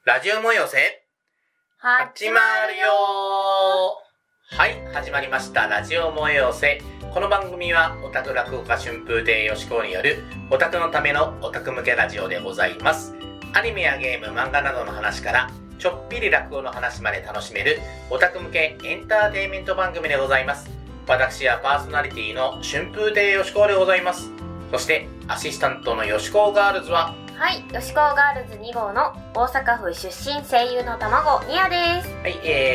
ラジオもよせ始まるよ。はい、始まりましたラジオもよせ。この番組はオタク落語家春風亭よしこによるオタクのためのオタク向けラジオでございます。アニメやゲーム、漫画などの話からちょっぴり落語の話まで楽しめるオタク向けエンターテインメント番組でございます。私はパーソナリティの春風亭よしこでございます。そしてアシスタントのよしこガールズは、 はい、よしこガールズ2号の大阪府出身声優の卵ニアです。 はい、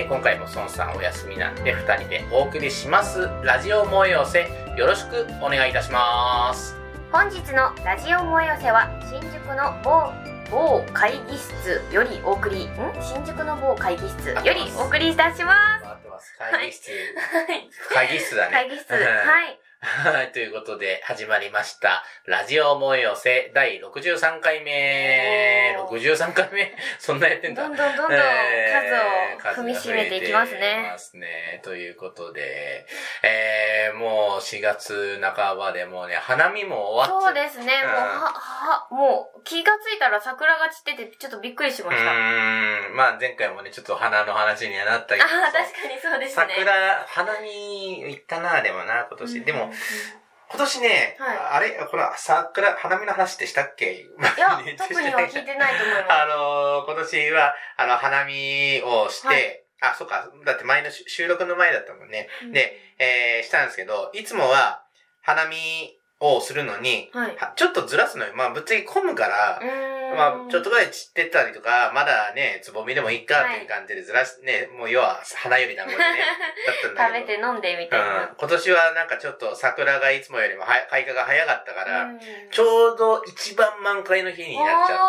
今回も孫さんお休みなんで2人でお送りしますラジオもよせ、よろしくお願いいたします。 本日のラジオもよせは新宿の某会議室よりお送り新宿の某会議室よりお送りいたします。 回ってます。会議室、 はい、 会議室だね。 会議室はいはい、ということで始まりましたラジオもよせ第63回目。63回目そんなやってんだ。 どんどん数を踏みしめていきますね。 ということで、もう4月半ばでもうね、花見も終わっちゃそうですね、もう気がついたら桜が散っててちょっとびっくりしました。 まあ前回もね、ちょっと花の話にはなったけど。 確かにそうですね。 花見行ったな、でもな、今年。でも、今年ね、あれこれ花見の話ってしたっけ？ いや、特には聞いてないと思います。 今年は、花見をして、そっか、だって前の収録の前だったもんね。で、したんですけど、いつもは、花見をするのに、ちょっとずらすのよ。まあ、ぶっちゃけ混むから、まあ、ちょっとぐらい散ってったりとか、まだね、つぼみでもいいかっていう感じでずらし、ね、もう要は花より団子でね、だったんだけど。 食べて飲んでみたいな。 今年はなんかちょっと桜がいつもよりも開花が早かったから、ちょうど一番満開の日になっちゃって、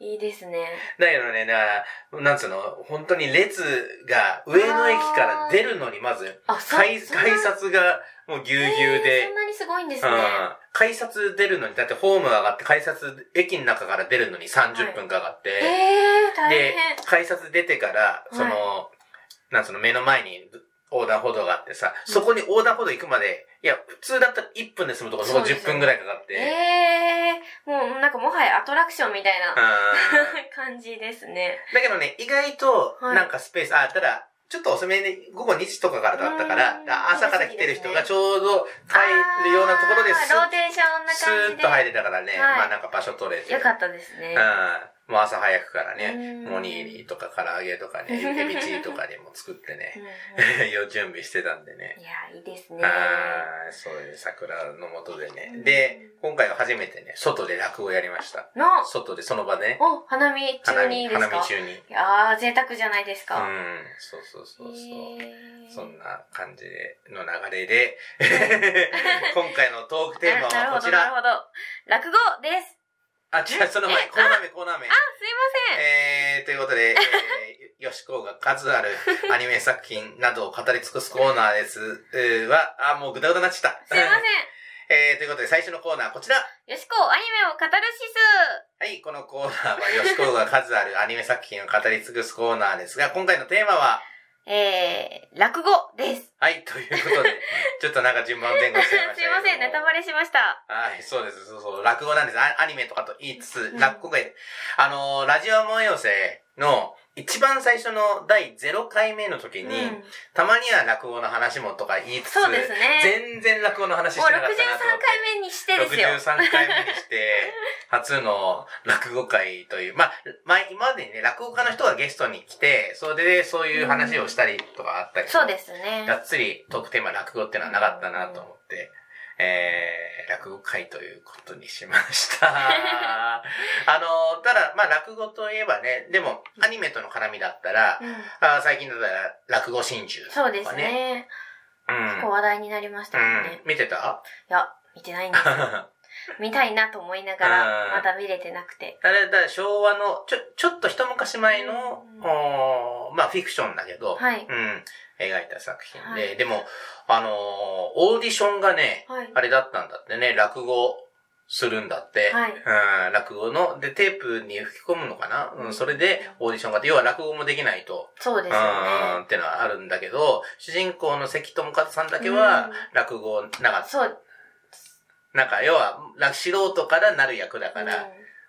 いいですね。 だけどね、だから、なんつうの、本当に列が上野駅から出るのにまず、改札がもうぎゅうぎゅうで、 そんなにすごいんですね。 改札出るのに、だってホーム上がって改札、駅の中から出るのに30分かかって、で、改札出てから、なんつうの、目の前に横断歩道があってさ、そこに横断歩道行くまで、いや、普通だったら1分で済むところ、そこ10分ぐらいかかって。 もうなんかもはやアトラクションみたいな感じですね。 だけどね、意外と、なんかスペース、ただ、ちょっと遅めに、午後2時とかからだったから、朝から来てる人がちょうど入るようなところでローテーションな感じで。 スーッと入れたからね、まあなんか場所取れて。 よかったですね。 もう朝早くからね、おにぎりとか唐揚げとかね、エビチリとかにも作ってね、準備してたんでね。 いや、いいですね。 そういう桜の下でね。で、今回は初めてね、外で落語やりました。外でその場でね。 花見中にですか？ 花見中に。 いやー、贅沢じゃないですか。 そう。そんな感じの流れで、今回のトークテーマはこちら。 なるほど。落語です。 違う、その前、コーナー名。 すいません。 ということで、よしこが数あるアニメ作品などを語り尽くすコーナーです。もうぐだぐだになっちゃった。 すいません。 ということで、最初のコーナーこちら。 よしこ、アニメを語るシス。 はい、このコーナーはよしこが数あるアニメ作品を語り尽くすコーナーですが、今回のテーマは、 落語です。 はい、ということで、ちょっとなんか順番前後しちゃいましたけど。 すいません、ネタバレしました。 はい、そうです。落語なんです。アニメとかと言いつつ、落語がラジオもよせの一番最初の第0回目の時に、たまには落語の話もとか言いつつ、 そうですね。 全然落語の話してなかったなと思って。 もう63回目にしてですよ。 63回目にして、初の落語会という、今までにね、落語家の人がゲストに来て、それでそういう話をしたりとかあったりそうですね。 がっつりトークテーマ落語っていうのはなかったなと思って、落語会ということにしました。ただ、落語といえばね、でも、アニメとの絡みだったら、最近だったら、落語真珠とかね。 そうですね。結構話題になりましたもんね。 見てた？ いや、見てないんですよ。見たいなと思いながら、まだ見れてなくて。 だ昭和の、ちょっと一昔前の、フィクションだけど、描いた作品で、でも、オーディションがね、あれだったんだってね、落語するんだって、落語の、で、テープに吹き込むのかな、それでオーディションがあって、要は落語もできないと。 そうですよね。 ってのはあるんだけど、主人公の関智一さんだけは、落語なかった。 そう。 なんか、要は、素人からなる役だから、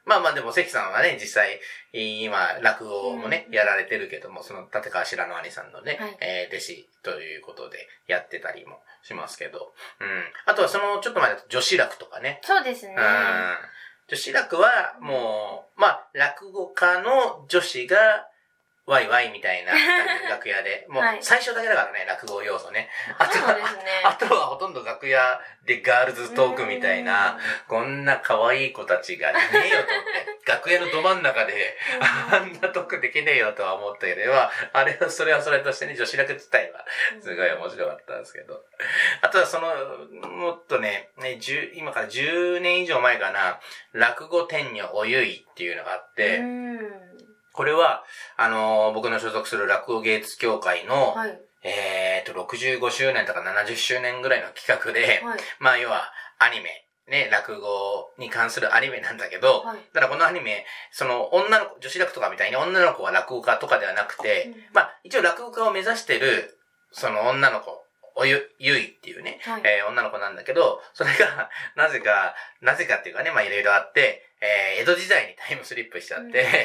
まあまあでも関さんはね、実際、今、落語もね、やられてるけども、その立川白の兄さんのね、弟子ということでやってたりもしますけど、あとはその、ちょっと前だと女子落とかね。 そうですね。 女子落は、もう、まあ、落語家の女子が、ワイワイみたいな感じの楽屋で。もう、最初だけだからね、落語要素ね。あとは、あとはほとんど楽屋でガールズトークみたいな、こんな可愛い子たちがいねえよと思って、楽屋のど真ん中で、あんなトークできねえよとは思ったけど、それはそれとしてね、女子落自体は、すごい面白かったんですけど。あとはその、もっとね、今から10年以上前かな、落語天女おゆいっていうのがあって、これは、僕の所属する落語芸術協会の、65周年とか70周年ぐらいの企画で、まあ要はアニメ、ね、落語に関するアニメなんだけど、ただこのアニメ、その女の子、女子落とかみたいに女の子は落語家とかではなくて、まあ一応落語家を目指してる、その女の子、ゆいっていうね、女の子なんだけど、それが、なぜかっていうかね、まあいろいろあって、江戸時代にタイムスリップしちゃって、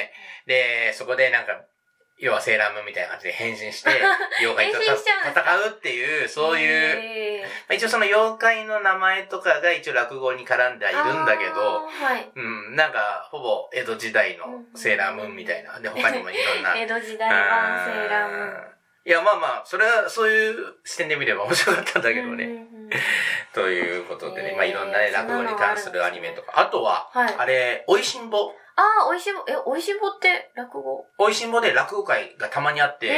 で、そこでなんか、要はセーラームーンみたいな感じで変身して、妖怪と戦うっていう、そういう、一応その妖怪の名前とかが一応落語に絡んではいるんだけど、なんか、ほぼ江戸時代のセーラームーンみたいな、で、他にもいろんな。 江戸時代版セーラームーン。 いや、まあまあ、それは、そういう視点で見れば面白かったんだけどね。ということでね、まあいろんなね、落語に関するアニメとか。あとは、あれ、おいしんぼ。 おいしんぼ、おいしんぼって落語？ おいしんぼで落語会がたまにあって、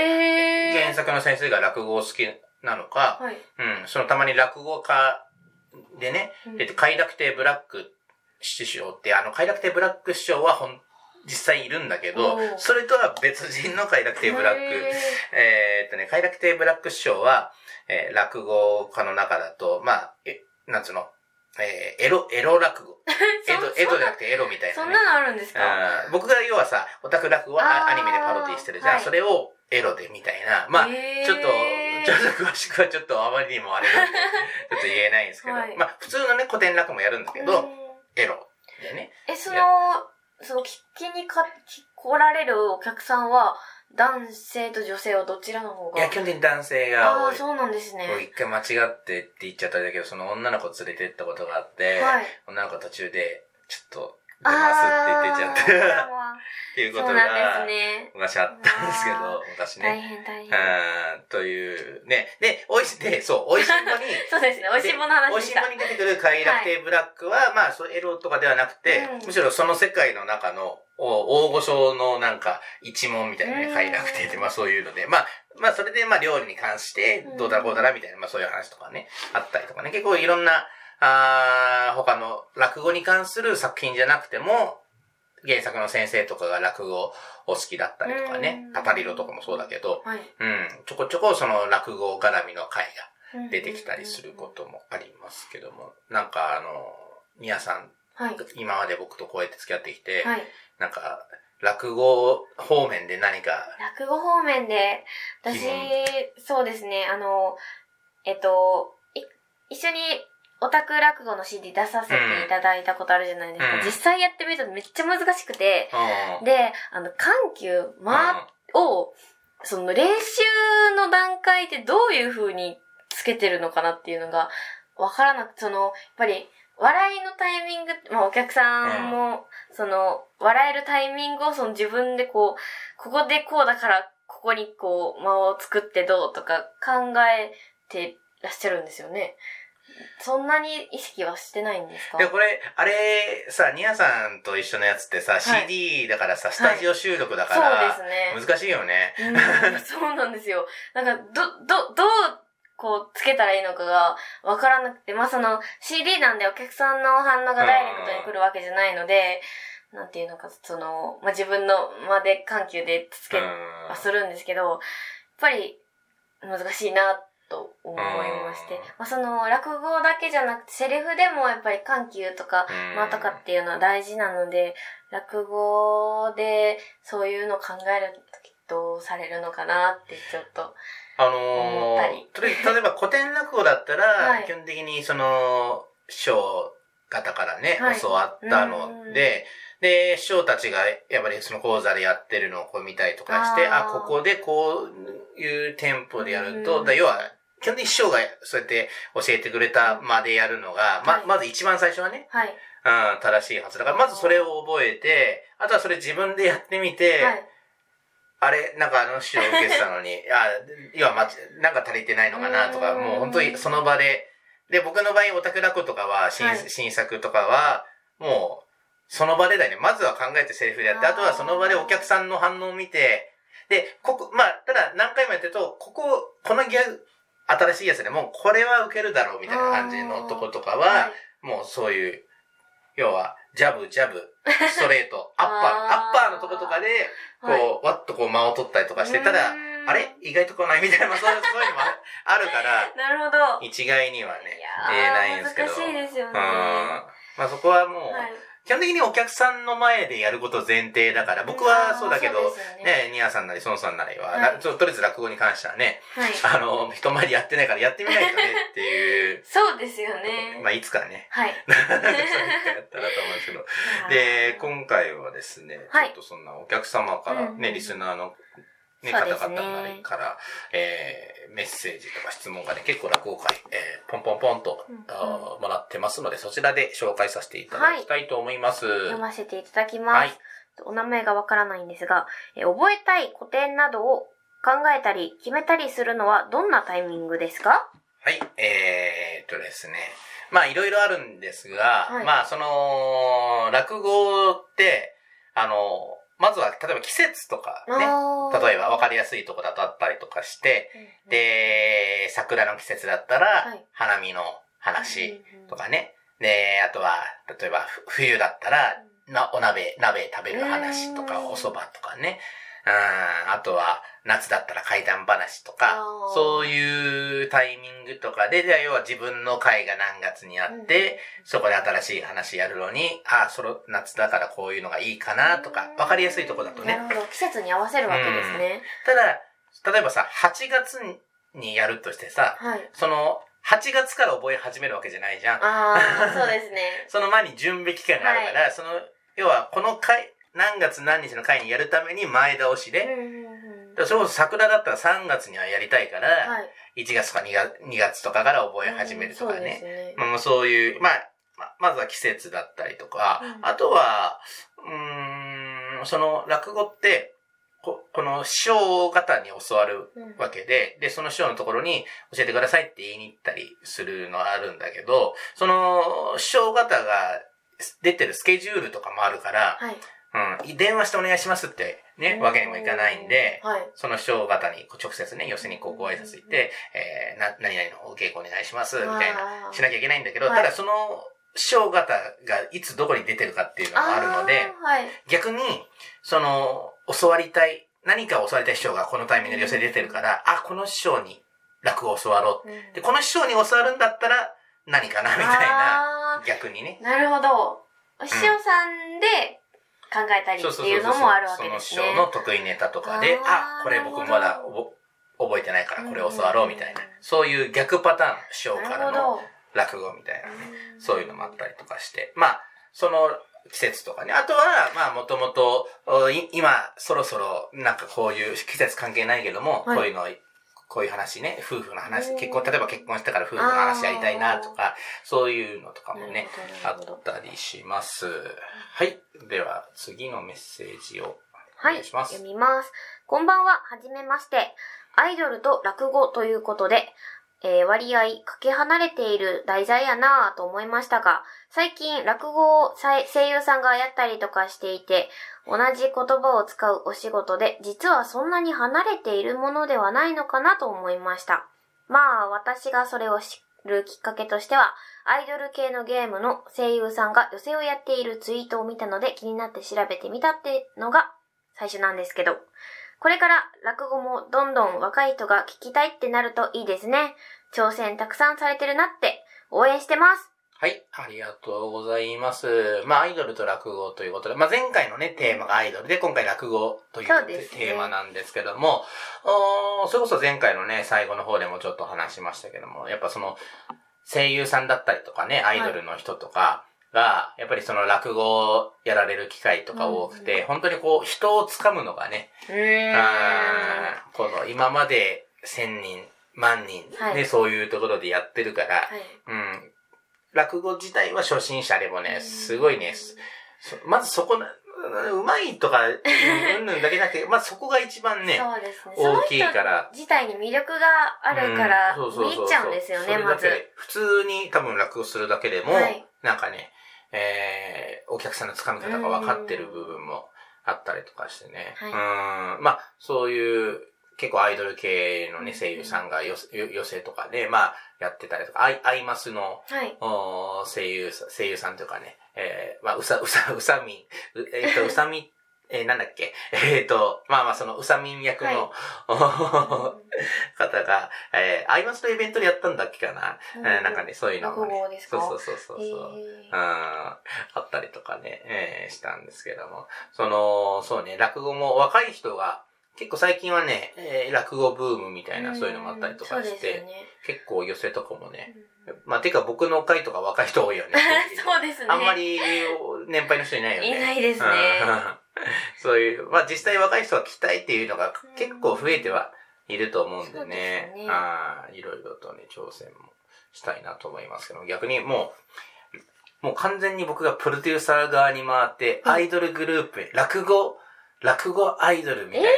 原作の先生が落語好きなのか、そのたまに落語家でね、快楽亭ブラック師匠って、快楽亭ブラック師匠は実際いるんだけど、それとは別人の快楽亭ブラック。快楽亭ブラック師匠は、落語家の中だと、まあ、なんつうの、エロ落語。エドじゃなくてエロみたいな、ね。 そんなのあるんですか？ 僕が要はさ、オタク落語はアニメでパロディしてるじゃん。それをエロでみたいな。まあ、ちょっと詳しくはちょっとあまりにもあれなんで、ちょっと言えないんですけど。まあ、普通のね、古典落語もやるんだけど、エロでね。 その、聞きに来られるお客さんは、男性と女性はどちらの方が？ いや、基本的に男性が多い。 そうなんですね。 一回間違ってって言っちゃったんだけど、その女の子連れて行ったことがあって、女の子途中で、ちょっと、出ますって言ってちゃって。っていうことが、昔あったんですけど、昔ね。 大変。 という、ね。で、おいしんぼに、 そうですね、おいしんぼの話でした。 おいしんぼに出てくる快楽亭ブラックは、まあ、エロとかではなくて、むしろその世界の中の、大御所のなんか、一門みたいなね、快楽亭って、まあそういうので、まあそれでまあ料理に関して、どうだこうだなみたいな、まあそういう話とかね、あったりとかね、結構いろんな、他の落語に関する作品じゃなくても、原作の先生とかが落語お好きだったりとかね、パパリロとかもそうだけど、ちょこちょこその落語絡みの回が出てきたりすることもありますけども、なんかミヤさん、今まで僕とこうやって付き合ってきて、なんか、落語方面で何か。 落語方面で、私、そうですね、一緒にオタク落語の CD 出させていただいたことあるじゃないですか。実際やってみるとめっちゃ難しくて、で、緩急、を、その練習の段階でどういう風につけてるのかなっていうのがわからなくて、やっぱり、笑いのタイミング、まあお客さんも、笑えるタイミングを自分でここでこうだから、ここに間を作ってどうとか考えてらっしゃるんですよね。そんなに意識はしてないんですか？ で、これ、あれ、さ、ニアさんと一緒のやつってさ、CD だからさ、スタジオ収録だから、そうですね。難しいよね。 そうなんですよ。なんか、どう、つけたらいいのかがわからなくて、まあCD なんでお客さんの反応がダイレクトに来るわけじゃないので、なんていうのか、まあ、自分の間で緩急でつけはするんですけど、やっぱり難しいなと思いまして、まあ、落語だけじゃなくて、セリフでもやっぱり緩急とか間とかっていうのは大事なので、落語でそういうのを考えるときどうされるのかなってちょっと、思ったり。 例えば古典落語だったら、基本的に師匠方からね、教わったので、 で、師匠たちがやっぱりその講座でやってるのをこう見たりとかして、ここでこういうテンポでやると、要は、基本的に師匠がそうやって教えてくれたまでやるのが、まず一番最初はね、正しいはずだから、まずそれを覚えて、あとはそれ自分でやってみて、あれ、なんか師匠受けてたのに、今なんか足りてないのかなとか、もう本当にその場で、で、僕の場合、オタク落語とかは、新作とかは、もう、その場でだよね。まずは考えてセリフでやって、あとはその場でお客さんの反応を見て、で、ただ何回もやってると、このギャグ、新しいやつでも、これは受けるだろうみたいな感じのとことかは、もうそういう、要は、ジャブ、ストレート、アッパーのとことかで、こう、わっとこう間を取ったりとかして、ただ、あれ意外と来ないみたいな、そういうのもあるから、 なるほど。 一概にはね、言えないんですけど。 難しいですよね。 そこはもう、基本的にお客さんの前でやること前提だから、僕はそうだけど、ね、ニアさんなり、ソンさんなりは、とりあえず落語に関してはね、人前でやってないからやってみないとねっていう。 そうですよね。 いつかね。やったらと思うんですけど。で、今回はですね、ちょっとそんなお客様からね、リスナーの方々なりから、メッセージとか質問がね、結構落語会、ポンポンと、もらってますので、そちらで紹介させていただきたいと思います。 読ませていただきます。お名前がわからないんですが、覚えたい古典などを考えたり決めたりするのはどんなタイミングですか？ はい、ですね。いろいろあるんですが、その、落語って、まずは、例えば季節とかね、例えば分かりやすいとこだとあったりとかして、で、桜の季節だったら、花見の話とかね、で、あとは、例えば冬だったら、お鍋食べる話とか、お蕎麦とかね、あとは夏だったら怪談話とか、そういうタイミングとかで、要は自分の会が何月にあって、そこで新しい話やるのに、夏だからこういうのがいいかなとか、わかりやすいとこだとね。 なるほど。季節に合わせるわけですね。 ただ、例えばさ、8月にやるとしてさ、その、8月から覚え始めるわけじゃないじゃん。 そうですね。 その前に準備期間があるから、要はこの回、何月何日の回にやるために前倒しで、それこそ桜だったら3月にはやりたいから、1月か2月とかから覚え始めるとかね。そういう、まずは季節だったりとか、あとは、その落語って、この師匠方に教わるわけで、その師匠のところに教えてくださいって言いに行ったりするのはあるんだけど、その師匠方が出てるスケジュールとかもあるから、電話してお願いしますってね、わけにもいかないんで、その師匠方に直接ね、寄せにご挨拶行って、何々のお稽古お願いします、みたいな、しなきゃいけないんだけど、ただその師匠方がいつどこに出てるかっていうのがあるので、逆に、その、何か教わりたい師匠がこのタイミングで寄せ出てるから、この師匠に落語を教わろう。で、この師匠に教わるんだったら何かな、みたいな、逆にね。 なるほど。お師匠さんで考えたりっていうのもあるわけですね。 その師匠の得意ネタとかで、これ僕まだ覚えてないからこれを教わろうみたいな。そういう逆パターン、師匠からの落語みたいなね。そういうのもあったりとかして。その季節とかね。あとは、もともと、今、そろそろ、なんかこういう季節関係ないけども、こういう話ね、夫婦の話、例えば結婚してから夫婦の話やりたいなとか、そういうのとかもね、あったりします。はい。では、次のメッセージをお願いします。 読みます。こんばんは、はじめまして。アイドルと落語ということで、割合かけ離れている題材やなぁと思いましたが、最近落語を声優さんがやったりとかしていて、同じ言葉を使うお仕事で、実はそんなに離れているものではないのかなと思いました。私がそれを知るきっかけとしては、アイドル系のゲームの声優さんが寄席をやっているツイートを見たので気になって調べてみたってのが最初なんですけど、これから落語もどんどん若い人が聞きたいってなるといいですね。挑戦たくさんされてるなって応援してます。 はい、ありがとうございます。アイドルと落語ということで、前回のね、テーマがアイドルで、今回落語というテーマなんですけども、それこそ前回のね、最後の方でもちょっと話しましたけども、やっぱその、声優さんだったりとかね、アイドルの人とか、 が、やっぱりその落語をやられる機会とか多くて、本当にこう、人を掴むのがね、この今まで1000人、万人でそういうところでやってるから、落語自体は初心者でもね、すごいね、まずそこ、うまいとか、うんぬんだけじゃなくて、まあそこが一番ね、 そうですね、 大きいから。 自体に魅力があるから、見入っちゃうんですよね、まず。 普通に多分落語するだけでも、なんかね、お客さんの掴み方が分かってる部分もあったりとかしてね。まあそういう、結構アイドル系のね、声優さんが寄席とかで、まあ、やってたりとか、アイマスの、声優さんとかね、まあ、うさみ、なんだっけ、まあまあ、その、うさみん役の、方が、アイマスのイベントでやったんだっけかな。なんかね、そういうのもね。そう。あったりとかね、したんですけども。そうね、落語も若い人が、結構最近はね、落語ブームみたいなそういうのもあったりとかして、結構寄席とかもね、まあてか僕の会とか若い人多いよね。 そうですね。 あんまり年配の人いないよね。 いないですね。 そういう、まあ実際若い人が来たいっていうのが結構増えてはいると思うんでね。いろいろとね、挑戦もしたいなと思いますけど、逆にもう完全に僕がプロデューサー側に回って、アイドルグループ、落語アイドルみたいな。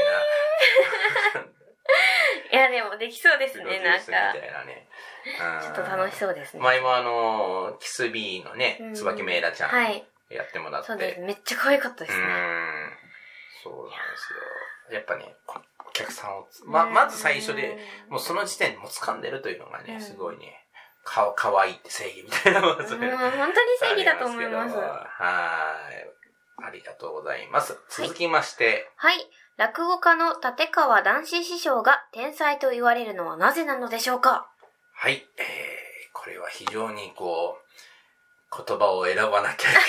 いや、でもできそうですね、なんか。みたいなね。 ちょっと楽しそうですね。 前もキス B のね、椿メイラちゃん、やってもらって。 そうです。めっちゃ可愛かったですね。 そうなんですよ。やっぱね、お客さんを、まず最初で、もうその時点でもう掴んでるというのがね、すごいね、かわいいって正義みたいなものですね。 本当に正義だと思います。 ありがとうございます。続きまして。 はい。落語家の立川談志師匠が天才と言われるのはなぜなのでしょうか？ はい。これは非常に言葉を選ばなきゃい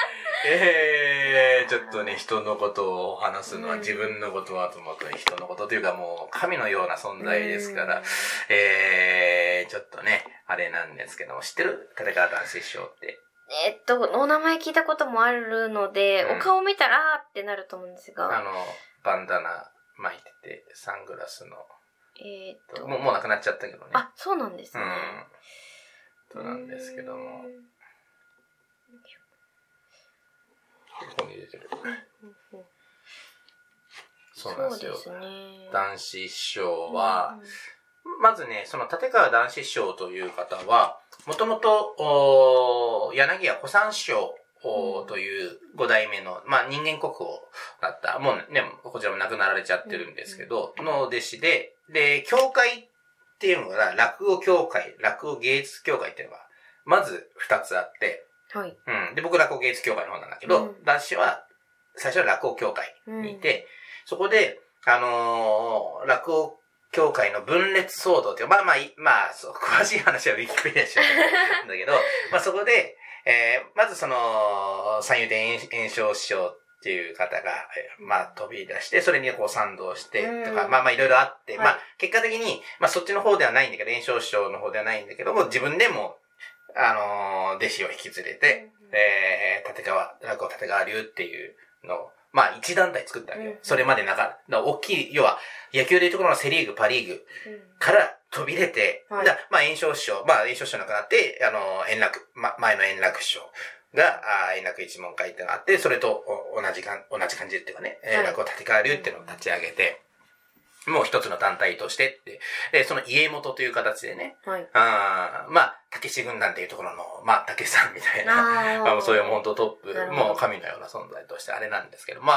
けない。ちょっとね、人のことを話すのは自分のことはと思うと人のことというかもう神のような存在ですから、ちょっとね、あれなんですけども、知ってる？立川談志師匠って。 お名前聞いたこともあるので、お顔見たらってなると思うんですが。 バンダナ巻いてて、サングラスの。もうなくなっちゃったけどね。 あ、そうなんですね。 そうなんですけども。ここに出てる。そうなんですよ。談志師匠は、まずね、その立川談志師匠という方は、もともと、柳家小三師匠という5代目の、まあ人間国宝だった、もうね、こちらも亡くなられちゃってるんですけど、の弟子で、協会っていうのが、落語協会、落語芸術協会っていうのが、まず2つあって、で、僕落語芸術協会の方なんだけど、男子は、最初は落語協会にいて、そこで、落語協会の分裂騒動っていう、まあ、詳しい話はウィキペディアしちゃうんだけど、まあそこで、まず三遊亭圓生師匠っていう方が、飛び出して、それに賛同して、とか、いろいろあって、結果的に、そっちの方ではないんだけど、圓生師匠の方ではないんだけども、自分でも、弟子を引き連れて、落語立川流っていうのを、一団体作ったわけよ。それまで大きい、要は、野球でいうところのセリーグ、パリーグから飛び出て、圓生師匠亡くなって、前の円楽師匠が、円楽一門会ってのがあって、それと同じ感じっていうかね、落語立川流っていうのを立ち上げて、もう一つの団体としてって、で、その家元という形でね、たけし軍団っていうところの、たけしさんみたいな、そういう本当トップ、もう神のような存在としてあれなんですけど、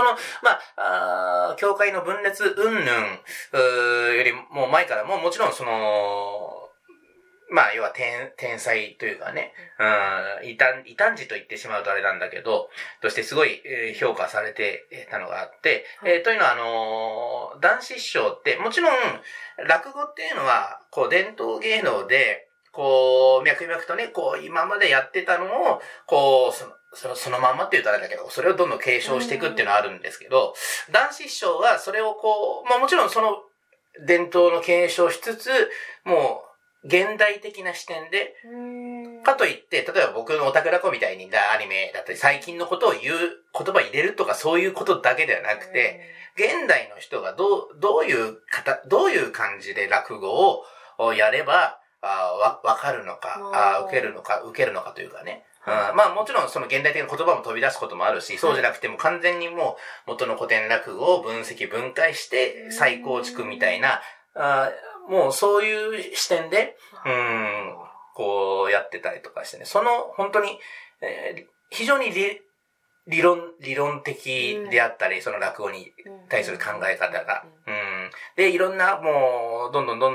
教会の分裂云々よりも前からもちろん要は天才というかね、異端児と言ってしまうとあれなんだけど、としてすごい評価されてたのがあって、というのは談志師匠って、もちろん落語っていうのは、伝統芸能で、脈々とね、今までやってたのを、そのまんまって言うとあれだけど、それをどんどん継承していくっていうのはあるんですけど、談志師匠はそれをもちろんその伝統の継承しつつ、もう、 現代的な視点で、かといって、例えば僕のオタクラコみたいにアニメだったり最近のことを言葉入れるとかそういうことだけではなくて、現代の人がどういう感じで落語をやれば、わかるのか、受けるのかというかね。まあもちろんその現代的な言葉も飛び出すこともあるし、そうじゃなくても完全にもう元の古典落語を分解して再構築みたいな、もうそういう視点で、こうやってたりとかしてね、その本当に、非常に理論的であったり、その落語に対する考え方が。で、いろんな、もう、どんどん、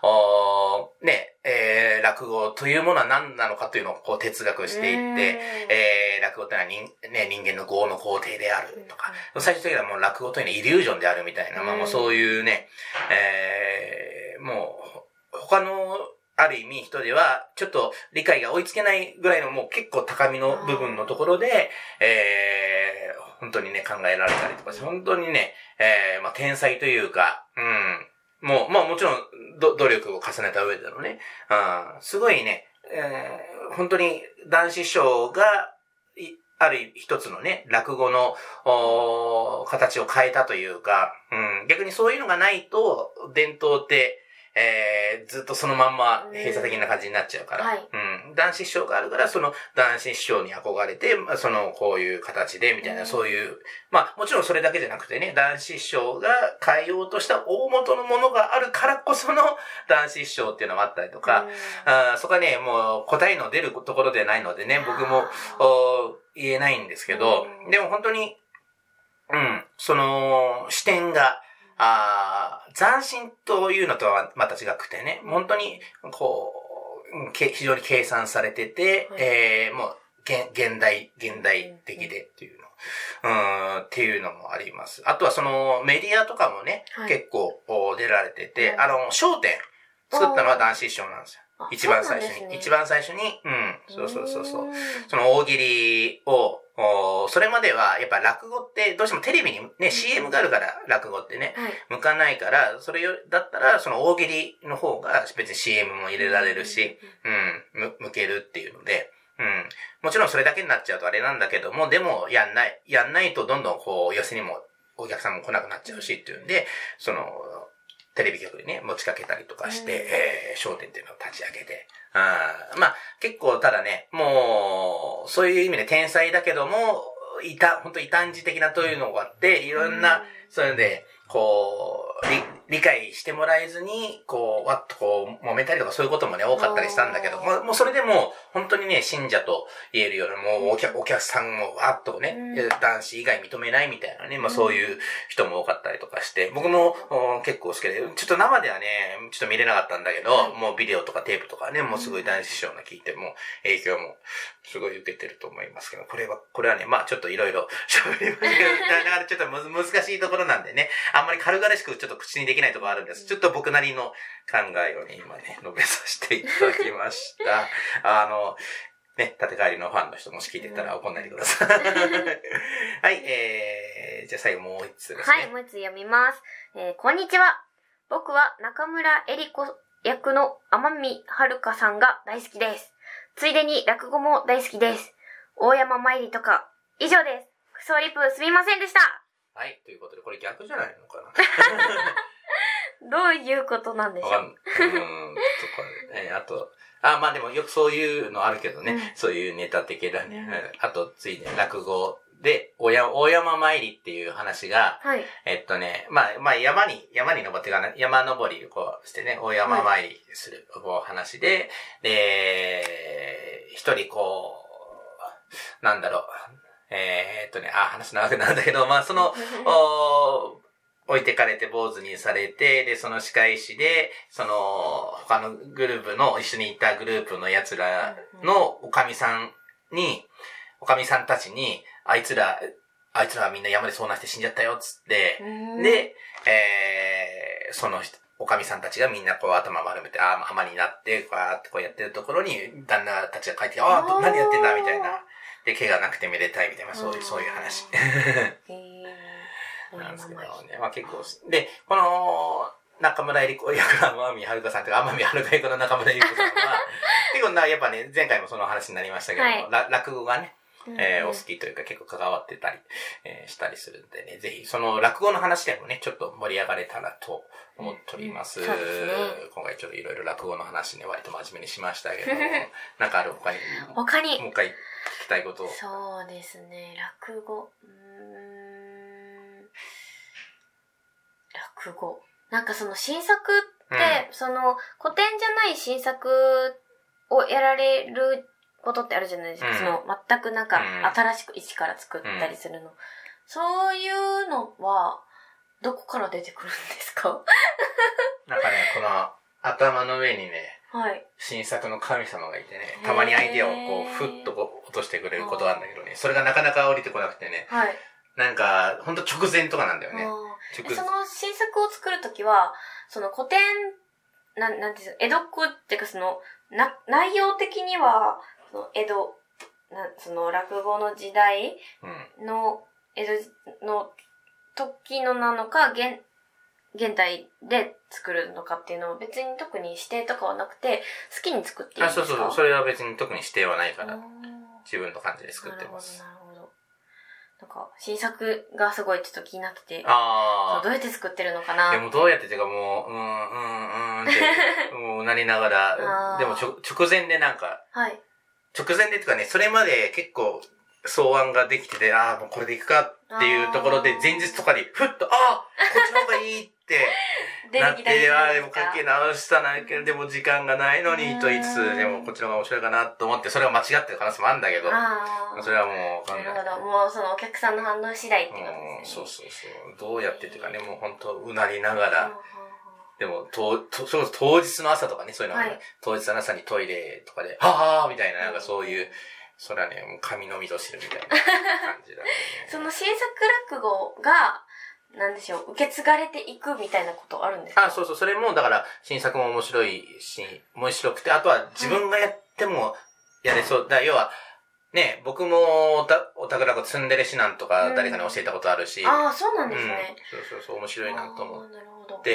落語というものは何なのかというのをこう哲学していって、落語というのは人間の業の工程であるとか、最終的にはもう落語というのはイリュージョンであるみたいな、もうそういうね、もう、他の、ある意味人ではちょっと理解が追いつけないぐらいのもう結構高みの部分のところで、本当にね考えられたりとか、本当にね、まあ天才というか、もう、まあもちろん努力を重ねた上でのね、すごいね、本当に談志師匠がある一つのね、落語の形を変えたというか、逆にそういうのがないと伝統ってずっとそのまんま閉鎖的な感じになっちゃうから。談志師匠があるから、その談志師匠に憧れて、こういう形で、みたいな、そういう、まあ、もちろんそれだけじゃなくてね、談志師匠が変えようとした大元のものがあるからこその談志師匠っていうのもあったりとか、そこはね、もう答えの出るところではないのでね、僕も言えないんですけど、でも本当に、その視点が、斬新というのとはまた違くてね、本当に、こう、非常に計算されてて、もう、現代的でっていうの、っていうのもあります。あとはそのメディアとかもね、結構出られてて、笑点作ったのは談志師匠なんですよ。一番最初に。そう。その大喜利を、それまではやっぱ落語ってどうしてもテレビにね、CM があるから落語ってね、向かないから、それだったらその大喜利の方が別に CM も入れられるし、向けるっていうので、もちろんそれだけになっちゃうとあれなんだけども、でもやんないとどんどんこう、寄せにもお客さんも来なくなっちゃうしっていうんで、その、テレビ局にね、持ちかけたりとかして、笑点っていうのを立ち上げて。まあ、結構ただね、もう、そういう意味で天才だけども、本当異端児的なというのがあって、いろんな、そういうので、こう、理解してもらえずに、こう、わっとこう、揉めたりとかそういうこともね、多かったりしたんだけど、もうそれでも、本当にね、信者と言えるような、もうお客さんもわっとね、男子以外認めないみたいなね、そういう人も多かったりとかして、僕も結構好きで、ちょっと生ではね、ちょっと見れなかったんだけど、もうビデオとかテープとかね、もうすごい男子師匠の聞いても、影響もすごい受けてると思いますけど、これはね、まあちょっといろいろ喋りましたけど、だからちょっと難しいところなんでね、あんまり軽々しくちょっと口にできないところあるんです。ちょっと僕なりの考えをね、今ね、述べさせていただきました。ね、立て替えりのファンの人もし聞いてたら怒んないでください。はい、じゃあ最後もう一つですね。 はい、もう一つ読みます。こんにちは。僕は中村江里子役の天海遥さんが大好きです。ついでに落語も大好きです。大山参りとか、以上です。クソリプすみませんでした。 はい、ということで、これ逆じゃないのかなどういうことなんでしょう。 あと、まあでもよくそういうのあるけどね、そういうネタ的だね。あと、ついね、落語で、大山参りっていう話が、まあ山に登って山登りをこうしてね、大山参りするお話で、一人こう、なんだろう、話長くなるんだけど、まあその、置いてかれて坊主にされて、で、その仕返しで、その、他のグループの、一緒にいたグループの奴らのおかみさんたちに、あいつらはみんな山で遭難して死んじゃったよ、つって、で、そのおかみさんたちがみんなこう頭丸めて、浜になって、こうやってこうやってるところに、旦那たちが帰ってきて、何やってんだ、みたいな。で、怪我なくてめでたいみたいな、そういう話。なんですけどね。まあ結構、で、この、 中村江里子役の天海遥さんとか、天海遥役の中村江里子さんは、結構やっぱね、前回もその話になりましたけども、落語がね、お好きというか結構関わってたり、したりするんでね、ぜひその落語の話でもね、ちょっと盛り上がれたらと思っております。 そうですね、 今回ちょっといろいろ落語の話ね、割と真面目にしましたけども、なんかある他に、もう一回聞きたいことを。 そうですね、落語。落語。なんかその新作って、その古典じゃない新作をやられることってあるじゃないですか。その全くなんか新しく一から作ったりするの。そういうのはどこから出てくるんですか？ なんかね、この頭の上にね、 はい、 新作の神様がいてね、たまにアイディアをこうふっとこう落としてくれることがあるんだけどね、それがなかなか降りてこなくてね、 はい、 なんかほんと直前とかなんだよね。 その新作を作るときは、その古典なんていうんですか、江戸っ子っていうか内容的には江戸その落語の時代の、江戸の時のなのか現代で作るのかっていうのは別に特に指定とかはなくて好きに作っていいんですか？ そう、それは別に特に指定はないから自分の感じで作ってます。 なるほど。なんか新作がすごいちょっと気になってて、どうやって作ってるのかな。 でもどうやってっていうかもうってもうなりながらでも直前でなんか、はい、直前でっていうかね、それまで結構草案ができてて、もうこれでいくかっていうところで前日とかにふっとこっちの方がいいってなってでも書き直したなけど、でも時間がないのにと言いつつ、でもこっちの方が面白いかなと思って、それは間違ってる可能性もあるんだけど、それはもう分かんない。 なるほど、もうそのお客さんの反応次第っていうことですね。 そうどうやってっていうかね、もう本当うなりながら、でも当日の朝とかね、そういうのはね、当日の朝にトイレとかでみたいな、なんかそういう、それはね、もう神の味噌汁みたいな感じだね。 その新作落語がなんでしょう、受け継がれていくみたいなことあるんですか？ そう、それもだから新作も面白いし、面白くて、あとは自分がやってもやれそう。要はね、僕もオタク落語ツンデレ指南とか誰かに教えたことあるし、 そうなんですね。 そう面白いなと思って、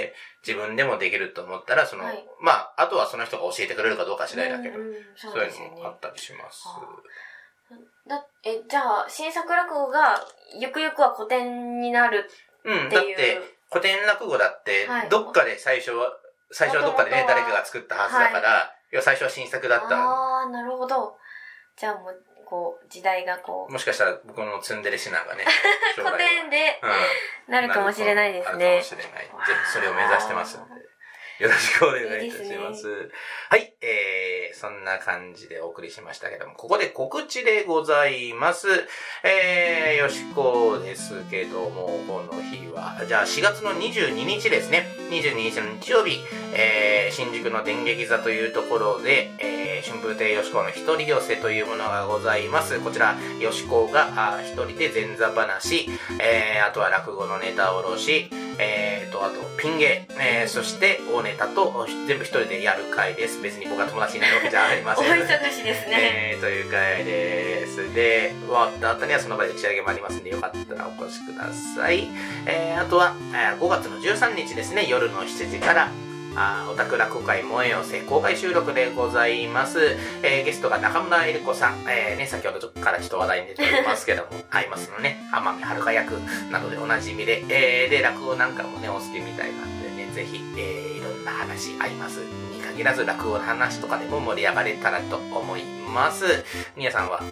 自分でもできると思ったらあとはその人が教えてくれるかどうか次第だけど、そういうのもあったりします。 じゃあ新作落語がゆくゆくは古典になるっていう。 だって古典落語だってどっかで最初はどっかでね誰かが作ったはずだから、最初は新作だった。 なるほど。じゃあもうこう時代がこうもしかしたら僕のツンデレ指南がね古典でなるかもしれないですね。 ぜひそれを目指してますのでよろしくお願いいたします。はい、そんな感じでお送りしましたけども、ここで告知でございます。よしこですけども、この日は、じゃあ4月の22日ですね。22日の日曜日、新宿の電撃座というところで、春風亭よしこの一人寄せというものがございます。こちら、よしこが一人で前座話、あとは落語のネタおろし、あとピン芸、そして大ネタと全部一人でやる会です。別に僕は友達いないわけじゃありません。 お忙しいですね。 という会です。で、終わった後にはその場で打ち上げもありますんで、よかったらお越しください。あとは、5月の13日ですね、夜の7時から、オタク落語会萌え寄せ公開収録でございます。ゲストが中村江里子さん、先ほどからちょっと話題に出ておりますけども、会いますのね、天海遥役などでおなじみで、で、落語なんかもね、お好きみたいなんでね、ぜひ、いろんな話合いますに限らず、落語の話とかでも盛り上がれたらと思います。みやさんは？はい、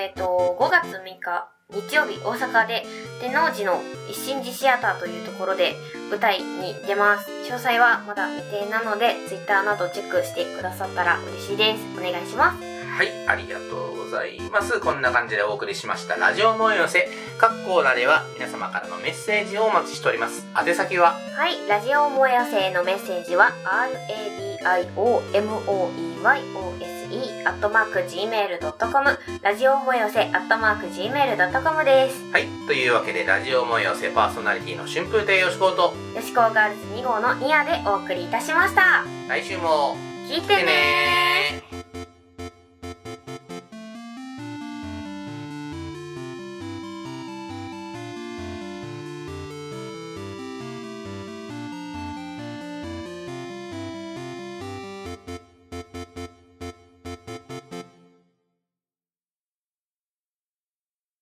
5月3日、日曜日大阪で天王寺の一心寺シアターというところで舞台に出ます。詳細はまだ未定なので Twitter などチェックしてくださったら嬉しいです。お願いします。 はい、ありがとうございます。こんな感じでお送りしましたラジオ萌え寄せ。各コーナーでは皆様からのメッセージをお待ちしております。宛先は、 はい、ラジオ萌え寄せへのメッセージは radiomoyose@gmail.com ラジオ萌え寄せ@gmail.com です。 はい、というわけでラジオ萌え寄せパーソナリティの春風亭よしことよしこガールズ2号のニアでお送りいたしました。 来週も聞いてねー。